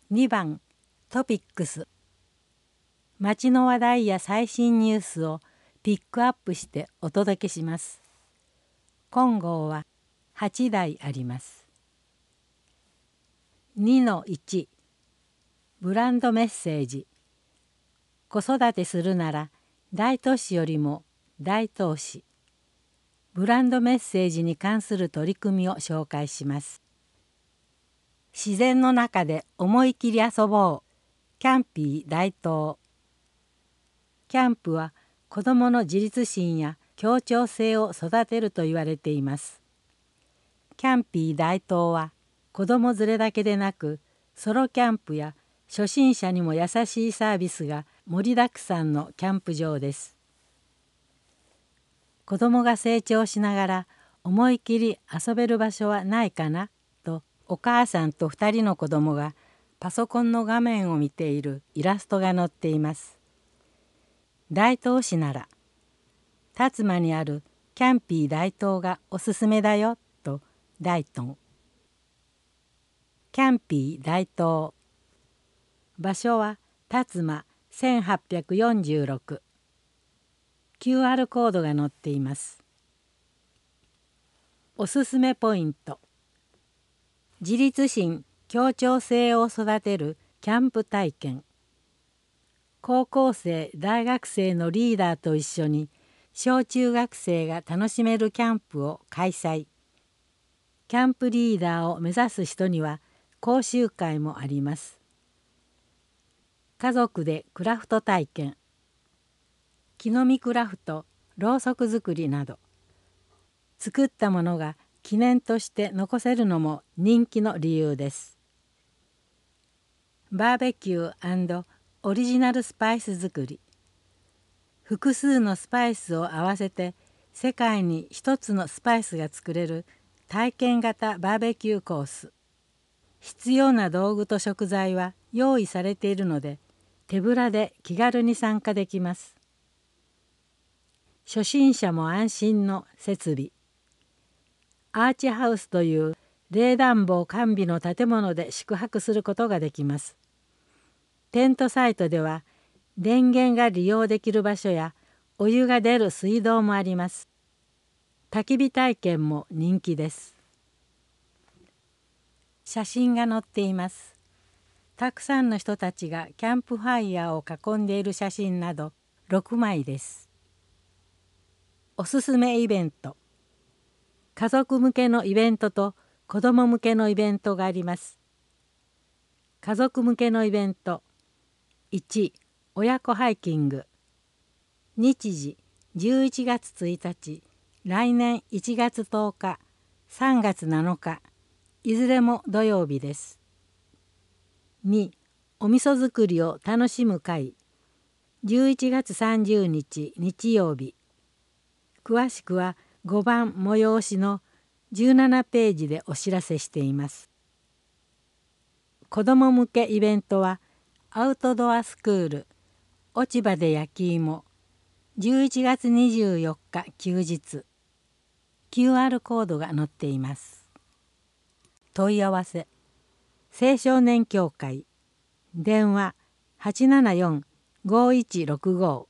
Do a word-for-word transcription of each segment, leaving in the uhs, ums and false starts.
にばんトピックス。街の話題や最新ニュースをピックアップしてお届けします。今号ははちだいあります。にのいち ブランドメッセージ。子育てするなら大都市よりも大東市。ブランドメッセージに関する取り組みを紹介します。自然の中で思い切り遊ぼう。キャンピー大東。キャンプは子どもの自立心や協調性を育てると言われています。キャンピー大東は子ども連れだけでなくソロキャンプや初心者にも優しいサービスが盛りだくさんのキャンプ場です。子どもが成長しながら思い切り遊べる場所はないかなとお母さんとふたりの子どもがパソコンの画面を見ているイラストが載っています。大東市なら辰馬にあるキャンピー大東がおすすめだよと大東。キャンピー大東。場所は辰馬せんはっぴゃくよんじゅうろく。キューアール コードが載っています。おすすめポイント。自立心・協調性を育てるキャンプ体験。高校生・大学生のリーダーと一緒に小中学生が楽しめるキャンプを開催。キャンプリーダーを目指す人には講習会もあります。家族でクラフト体験。木の実クラフト、ろうそく作りなど。作ったものが記念として残せるのも人気の理由です。バーベキュー&オリジナルスパイス作り。複数のスパイスを合わせて世界に一つのスパイスが作れる体験型バーベキューコース。必要な道具と食材は用意されているので手ぶらで気軽に参加できます。初心者も安心の設備。アーチハウスという冷暖房完備の建物で宿泊することができます。テントサイトでは電源が利用できる場所やお湯が出る水道もあります。焚き火体験も人気です。写真が載っています。たくさんの人たちがキャンプファイヤーを囲んでいる写真などろくまいです。おすすめイベント。家族向けのイベントと子ども向けのイベントがあります。家族向けのイベント。いち、親子ハイキング。日時じゅういちがつついたち、来年いちがつとおか、さんがつなのか、いずれも土曜日です。に、お味噌作りを楽しむ会。じゅういちがつさんじゅうにち日曜日。詳しくはごばん催しのじゅうななページでお知らせしています。子ども向けイベントはアウトドアスクール落ち葉で焼き芋じゅういちがつにじゅうよっか休日。キューアール コードが載っています。問い合わせ。青少年協会電話 はちななよん ごいちろくご。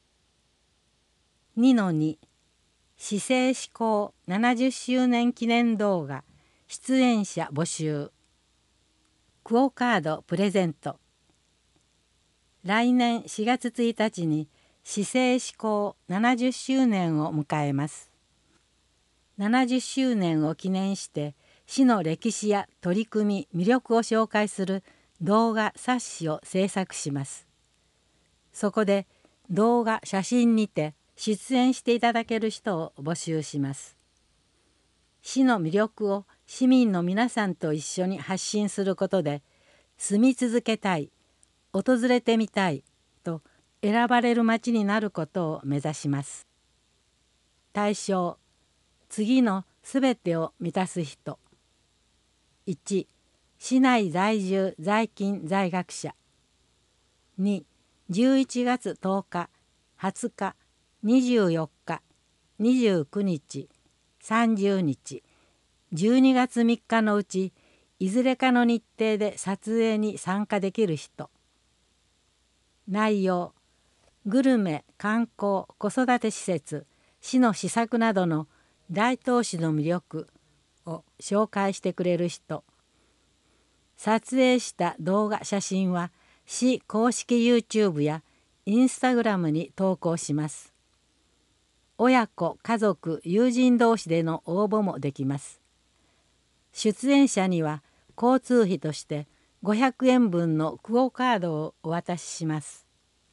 にのに市政施行ななじゅっしゅうねん記念動画出演者募集。クオカードプレゼント。来年しがつついたちに市政施行ななじゅっしゅうねんを迎えます。ななじゅっしゅうねんを記念して市の歴史や取り組み、魅力を紹介する動画冊子を制作します。そこで動画、写真にて出演していただける人を募集します。市の魅力を市民の皆さんと一緒に発信することで住み続けたい、訪れてみたいと選ばれる街になることを目指します。対象、次のすべてを満たす人。いち、市内在住在勤在学者。に、じゅういちがつとおか、はつか、にじゅうよっか、にじゅうくにち、さんじゅうにち、じゅうにがつみっかのうちいずれかの日程で撮影に参加できる人。内容、グルメ、観光、子育て施設、市の施策などの大東市の魅力を紹介してくれる人。撮影した動画写真は市公式 YouTube や Instagram に投稿します。親子、家族、友人同士での応募もできます。出演者には交通費としてごひゃくえんぶんのクオカードをお渡しします。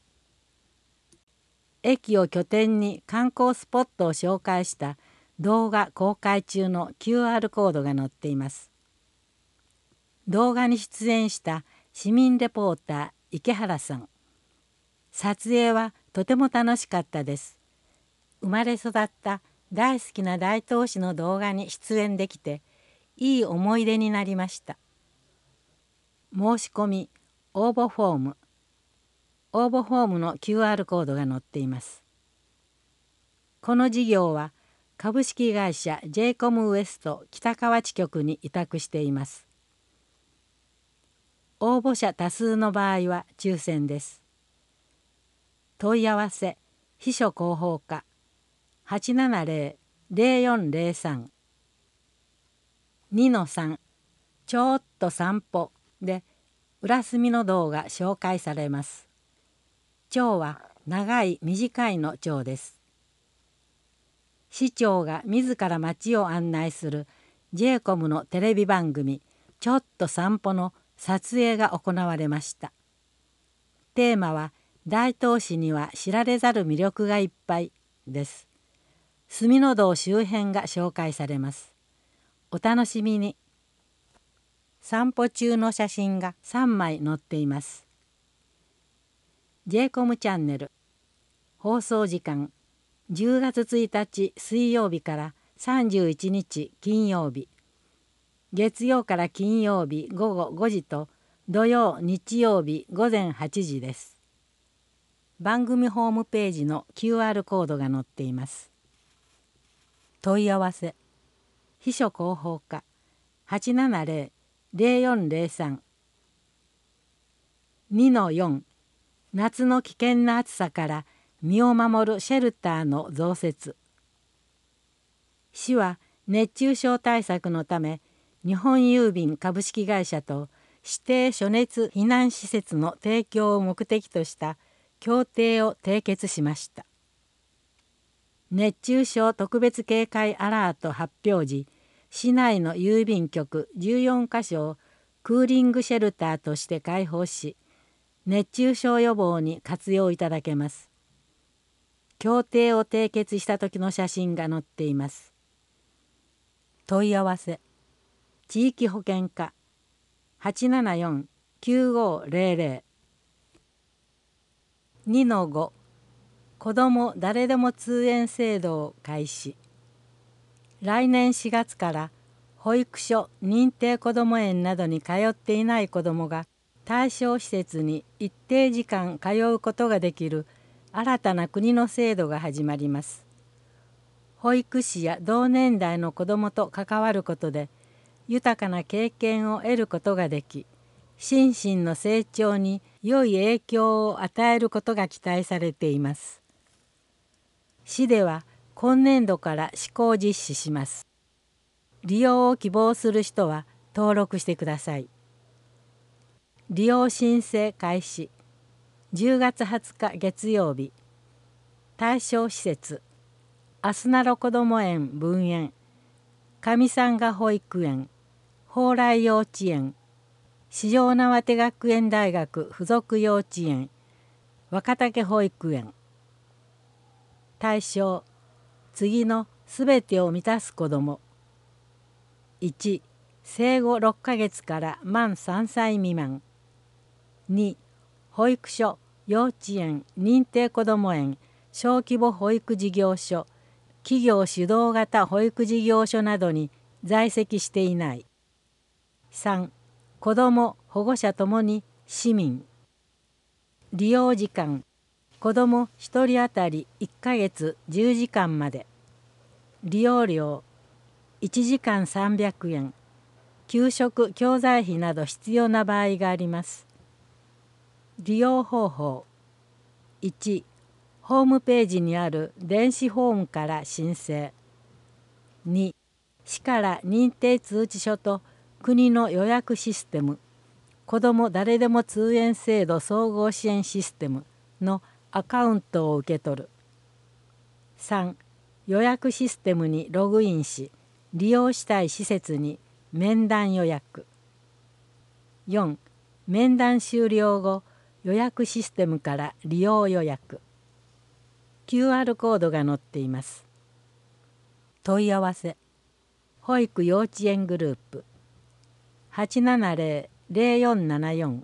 駅を拠点に観光スポットを紹介した動画公開中の キューアール コードが載っています。動画に出演した市民レポーター池原さん。撮影はとても楽しかったです。生まれ育った大好きな大東市の動画に出演できていい思い出になりました。申し込み、応募フォーム。応募フォームの キューアール コードが載っています。この事業は株式会社 ジェイコム ウエスト北河内局に委託しています。応募者多数の場合は抽選です。問い合わせ、秘書広報課 はちななゼロ ゼロよんゼロさん にのさん ちょっと散歩で浦澄の道が紹介されます。町は長い短いの町です。市長が自ら町を案内する ジェイコム のテレビ番組「ちょっと散歩」の撮影が行われました。テーマは大東市には知られざる魅力がいっぱいです。墨の道周辺が紹介されます。お楽しみに。散歩中の写真がさんまい載っています。ジェイコム チャンネル。放送時間じゅうがつついたち水曜日からさんじゅういちにち金曜日。月曜から金曜日ごごごじと土曜日曜日ごぜんはちじです。番組ホームページの キューアール コードが載っています。問い合わせ、秘書広報課 はちななゼロ ゼロよんゼロさん にのよん 夏の危険な暑さから身を守るシェルターの増設。市は熱中症対策のため日本郵便株式会社と指定暑熱避難施設の提供を目的とした協定を締結しました。熱中症特別警戒アラート発表時、市内の郵便局じゅうよんかしょをクーリングシェルターとして開放し、熱中症予防に活用いただけます。協定を締結した時の写真が載っています。問い合わせ、地域保険課 はちななよん きゅうごゼロゼロ にのご 子ども誰でも通園制度を開始。来年しがつから保育所、認定こども園などに通っていない子どもが対象施設に一定時間通うことができる新たな国の制度が始まります。保育士や同年代の子どもと関わることで豊かな経験を得ることができ、心身の成長に良い影響を与えることが期待されています。市では今年度から試行実施します。利用を希望する人は登録してください。利用申請開始。じゅうがつはつか月曜日。対象施設、あすなろこども園分園、上三賀保育園、蓬莱幼稚園、四条畷学園大学附属幼稚園、若竹保育園。対象、次のすべてを満たす子ども。いち、生後ろっかげつから満さんさい未満。に、保育所、幼稚園、認定こども園、小規模保育事業所、企業主導型保育事業所などに在籍していない。さん、子ども・保護者ともに市民。利用時間、子どもひとり当たりいっかげつじゅうじかんまで。利用料いちじかんさんびゃくえん。 給食教材費など必要な場合があります。利用方法。いち、ホームページにある電子フォームから申請。に、市から認定通知書と国の予約システム、子ども誰でも通園制度総合支援システムのアカウントを受け取る。さん、予約システムにログインし、利用したい施設に面談予約。よん、面談終了後、予約システムから利用予約。キューアール コードが載っています。問い合わせ。保育幼稚園グループ はちななゼロ ゼロよんななよん。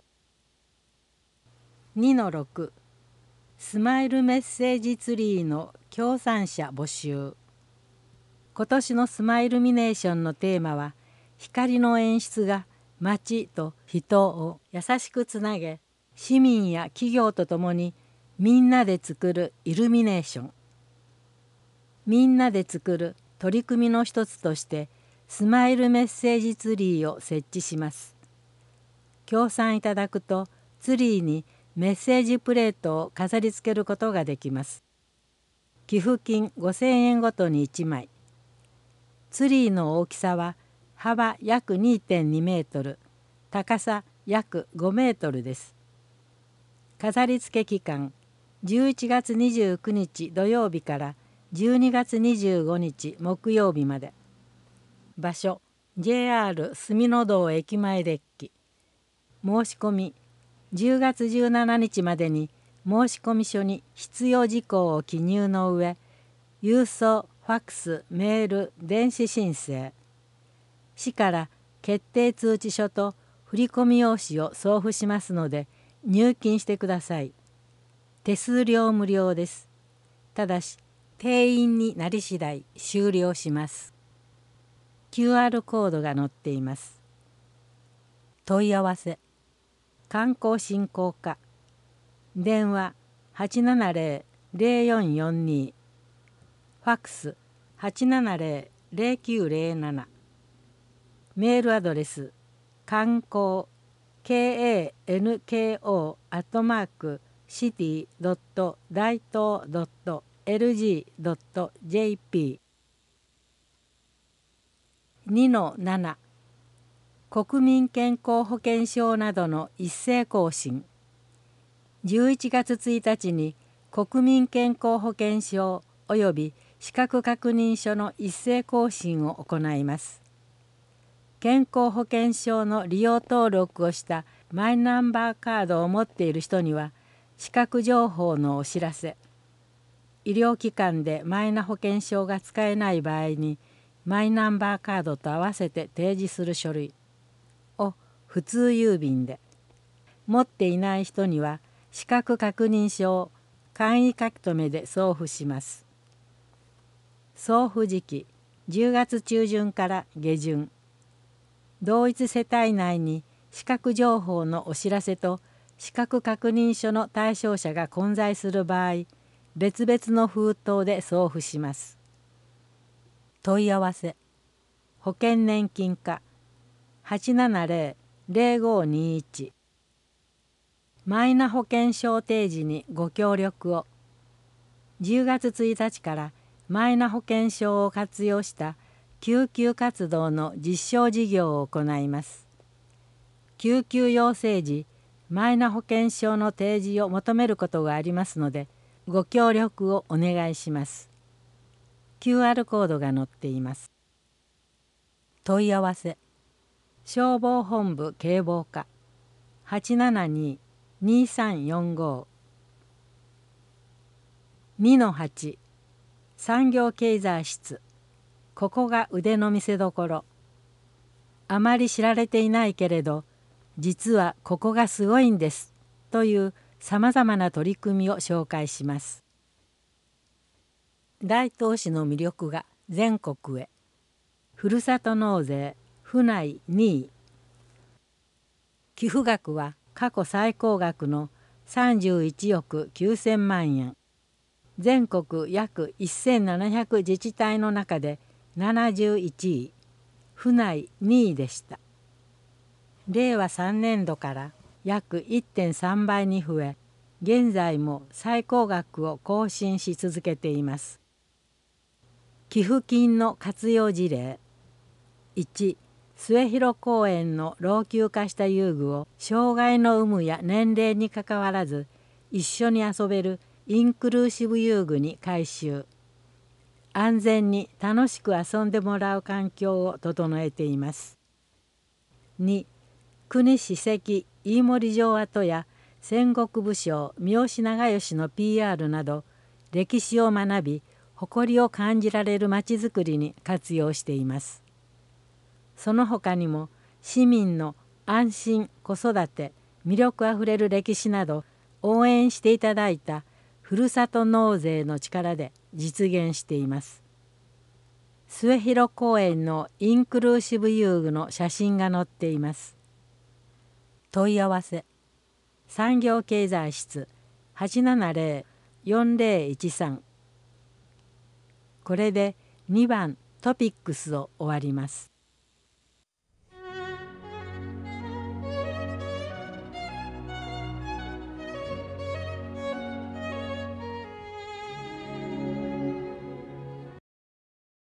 にのろく スマイルメッセージツリーの協賛者募集。今年のスマイルミネーションのテーマは、光の演出が街と人を優しくつなげ、市民や企業とともにみんなで作るイルミネーション。みんなで作る取り組みの一つとしてスマイルメッセージツリーを設置します。協賛いただくとツリーにメッセージプレートを飾り付けることができます。寄付金ごせんえんごとにいちまい。ツリーの大きさは幅約 にてんにメートル、高さ約ごメートルです。飾り付け期間じゅういちがつにじゅうくにち土曜日からじゅうにがつにじゅうごにち木曜日まで。場所 ジェイアール 住の堂駅前デッキ。申し込みじゅうがつじゅうしちにちまでに申込書に必要事項を記入の上、郵送、ファックス、メール、電子申請。市から決定通知書と振込用紙を送付しますので入金してください。手数料無料です。ただし定員になり次第終了します。キューアール コードが載っています。問い合わせ。観光振興課。電話 はちななゼロ ゼロよんよんに。ファックス はちななゼロ ゼロきゅうゼロなな。メールアドレス観光 kanko アットマークシティドット大東ドット エルジードットジェーピー。にのなな 国民健康保険証などの一斉更新。じゅういちがつついたちに国民健康保険証および資格確認書の一斉更新を行います。健康保険証の利用登録をしたマイナンバーカードを持っている人には資格情報のお知らせ、医療機関でマイナ保険証が使えない場合にマイナンバーカードと合わせて提示する書類を普通郵便で、持っていない人には資格確認書を簡易書留で送付します。送付時期じゅうがつちゅうじゅんから下旬。同一世帯内に資格情報のお知らせと資格確認書の対象者が混在する場合、別々の封筒で送付します。問い合わせ。保険年金課 はちななゼロ ゼロごにいち。マイナ保険証提示にご協力を。じゅうがつついたちからマイナ保険証を活用した救急活動の実証事業を行います。救急要請時、マイナ保険証の提示を求めることがありますので、ご協力をお願いします。キューアール コードが載っています。問い合わせ。消防本部警防課 はちななに にさんよんご。にのはち 産業経済室。ここが腕の見せ所。あまり知られていないけれど、実はここがすごいんですというさまざまな取り組みを紹介します。大東市の魅力が全国へ。ふるさと納税府内にい。寄付額は過去最高額のさんじゅういちおくきゅうせんまんえん。全国約せんななひゃく自治体の中でななじゅういちい、府内にいでした。 れいわさんねんどから約 いってんさんばいに増え、現在も最高額を更新し続けています。寄付金の活用事例。いち、末広公園の老朽化した遊具を障害の有無や年齢にかかわらず一緒に遊べるインクルーシブ遊具に改修。安全に楽しく遊んでもらう環境を整えています。に、国史跡飯盛城跡や戦国武将三好長慶の ピーアール など歴史を学び誇りを感じられるまちづくりに活用しています。その他にも市民の安心子育て魅力あふれる歴史など応援していただいたふるさと納税の力で実現しています。末広公園のインクルーシブ遊具の写真が載っています。問い合わせ産業経済室 はちななぜろ よんぜろいちさん。これでにばんトピックスを終わります。